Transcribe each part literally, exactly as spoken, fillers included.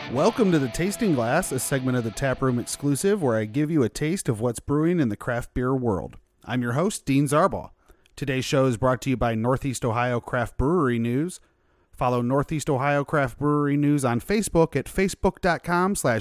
Welcome to the Tasting Glass, a segment of the Taproom Exclusive where I give you a taste of what's brewing in the craft beer world. I'm your host, Dean Zarbaugh. Today's show is brought to you by Northeast Ohio Craft Brewery News. Follow Northeast Ohio Craft Brewery News on Facebook at facebook.com slash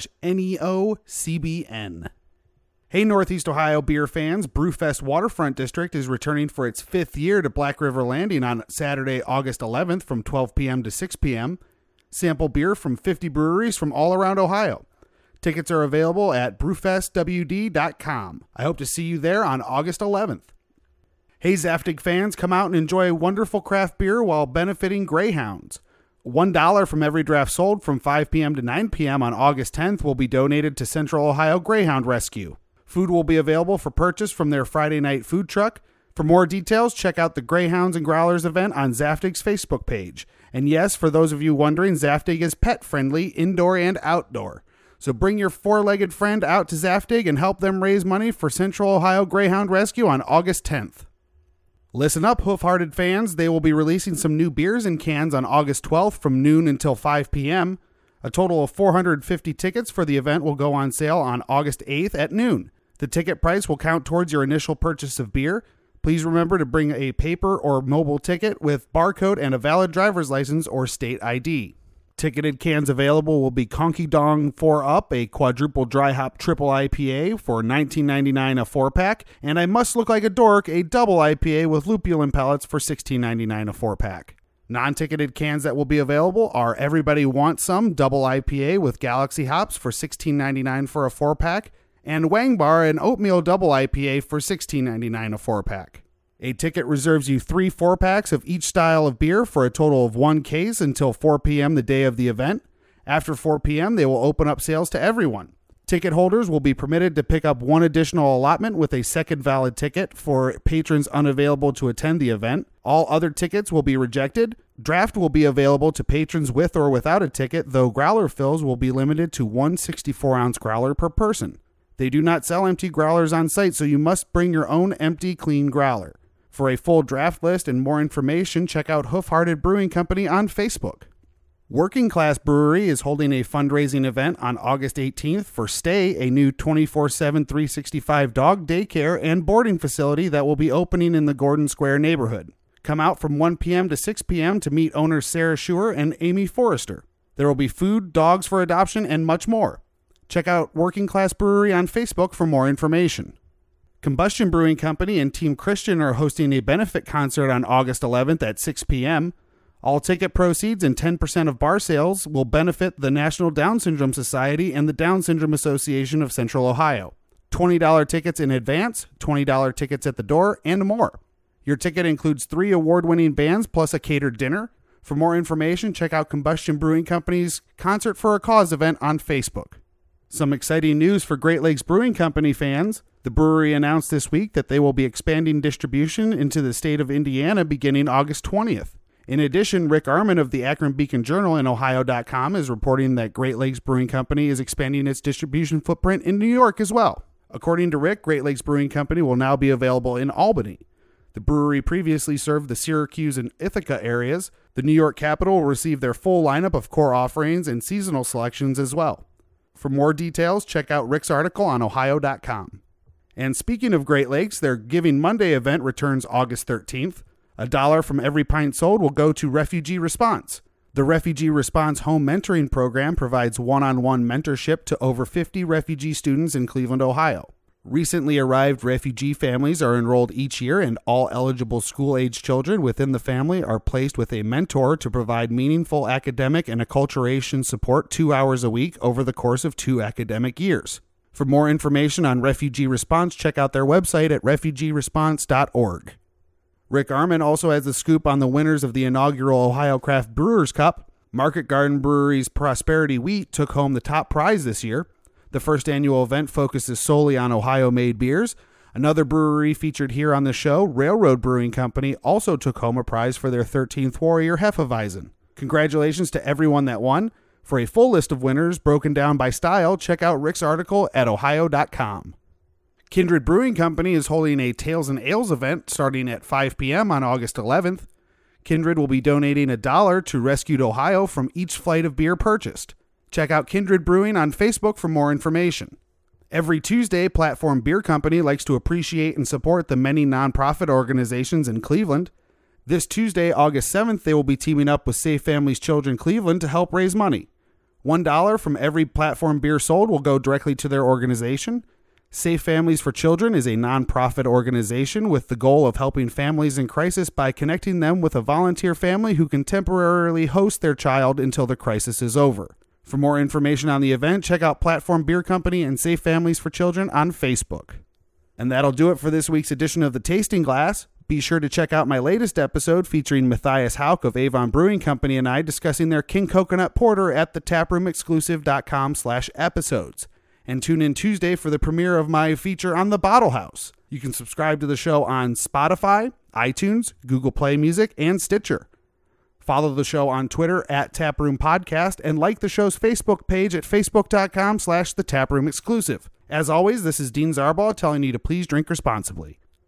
NEOCBN. Hey Northeast Ohio beer fans, Brewfest Waterfront District is returning for its fifth year to Black River Landing on Saturday, August eleventh from twelve p.m. to six p.m. Sample beer from fifty breweries from all around Ohio. Tickets are available at brewfest w d dot com. I hope to see you there on August eleventh. Hey Zaftig fans, come out and enjoy wonderful craft beer while benefiting Greyhounds. one dollar from every draft sold from five p.m. to nine p.m. on August tenth will be donated to Central Ohio Greyhound Rescue. Food will be available for purchase from their Friday night food truck. For more details, check out the Greyhounds and Growlers event on Zaftig's Facebook page. And yes, for those of you wondering, Zaftig is pet-friendly, indoor and outdoor. So bring your four-legged friend out to Zaftig and help them raise money for Central Ohio Greyhound Rescue on August tenth. Listen up, hoof-hearted fans. They will be releasing some new beers in cans on August twelfth from noon until five p.m. A total of four hundred fifty tickets for the event will go on sale on August eighth at noon. The ticket price will count towards your initial purchase of beer. Please remember to bring a paper or mobile ticket with barcode and a valid driver's license or state I D. Ticketed cans available will be Conky Dong four up, a quadruple dry hop triple I P A for nineteen ninety-nine a four-pack, and I Must Look Like a Dork, a double I P A with lupulin pellets for sixteen ninety-nine a four-pack. Non-ticketed cans that will be available are Everybody Wants Some double I P A with Galaxy hops for sixteen ninety-nine for a four-pack, and Wang Bar an oatmeal double I P A for sixteen ninety-nine a four-pack. A ticket reserves you three four-packs of each style of beer for a total of one case until four p.m. the day of the event. After four p.m., they will open up sales to everyone. Ticket holders will be permitted to pick up one additional allotment with a second valid ticket for patrons unavailable to attend the event. All other tickets will be rejected. Draft will be available to patrons with or without a ticket, though growler fills will be limited to one sixty-four ounce growler per person. They do not sell empty growlers on site, so you must bring your own empty, clean growler. For a full draft list and more information, check out Hoof Hearted Brewing Company on Facebook. Working Class Brewery is holding a fundraising event on August eighteenth for Stay, a new twenty-four seven, three sixty-five dog daycare and boarding facility that will be opening in the Gordon Square neighborhood. Come out from one p.m. to six p.m. to meet owners Sarah Schuer and Amy Forrester. There will be food, dogs for adoption, and much more. Check out Working Class Brewery on Facebook for more information. Combustion Brewing Company and Team Christian are hosting a benefit concert on August eleventh at six p.m. All ticket proceeds and ten percent of bar sales will benefit the National Down Syndrome Society and the Down Syndrome Association of Central Ohio. twenty dollars tickets in advance, twenty dollars tickets at the door, and more. Your ticket includes three award-winning bands plus a catered dinner. For more information, check out Combustion Brewing Company's Concert for a Cause event on Facebook. Some exciting news for Great Lakes Brewing Company fans. The brewery announced this week that they will be expanding distribution into the state of Indiana beginning August twentieth. In addition, Rick Arman of the Akron Beacon Journal and Ohio dot com is reporting that Great Lakes Brewing Company is expanding its distribution footprint in New York as well. According to Rick, Great Lakes Brewing Company will now be available in Albany. The brewery previously served the Syracuse and Ithaca areas. The New York capital will receive their full lineup of core offerings and seasonal selections as well. For more details, check out Rick's article on Ohio dot com. And speaking of Great Lakes, their Giving Monday event returns August thirteenth. A dollar from every pint sold will go to Refugee Response. The Refugee Response Home Mentoring Program provides one-on-one mentorship to over fifty refugee students in Cleveland, Ohio. Recently arrived refugee families are enrolled each year, and all eligible school-age children within the family are placed with a mentor to provide meaningful academic and acculturation support two hours a week over the course of two academic years. For more information on Refugee Response, check out their website at refugee response dot org. Rick Arman also has the scoop on the winners of the inaugural Ohio Craft Brewers Cup. Market Garden Brewery's Prosperity Wheat took home the top prize this year. The first annual event focuses solely on Ohio-made beers. Another brewery featured here on the show, Railroad Brewing Company, also took home a prize for their thirteenth Warrior Hefeweizen. Congratulations to everyone that won. For a full list of winners broken down by style, check out Rick's article at ohio dot com. Kindred Brewing Company is holding a Tales and Ales event starting at five p.m. on August eleventh. Kindred will be donating a dollar to Rescued Ohio from each flight of beer purchased. Check out Kindred Brewing on Facebook for more information. Every Tuesday, Platform Beer Company likes to appreciate and support the many nonprofit organizations in Cleveland. This Tuesday, August seventh, they will be teaming up with Safe Families Children Cleveland to help raise money. One dollar from every Platform beer sold will go directly to their organization. Safe Families for Children is a nonprofit organization with the goal of helping families in crisis by connecting them with a volunteer family who can temporarily host their child until the crisis is over. For more information on the event, check out Platform Beer Company and Safe Families for Children on Facebook. And that'll do it for this week's edition of The Tasting Glass. Be sure to check out my latest episode featuring Matthias Hauk of Avon Brewing Company and I discussing their King Coconut Porter at the taproom exclusive dot com slash episodes. And tune in Tuesday for the premiere of my feature on the Bottle House. You can subscribe to the show on Spotify, iTunes, Google Play Music, and Stitcher. Follow the show on Twitter at Taproom Podcast and like the show's Facebook page at facebook dot com slash the taproom exclusive. As always, this is Dean Zarbaugh telling you to please drink responsibly.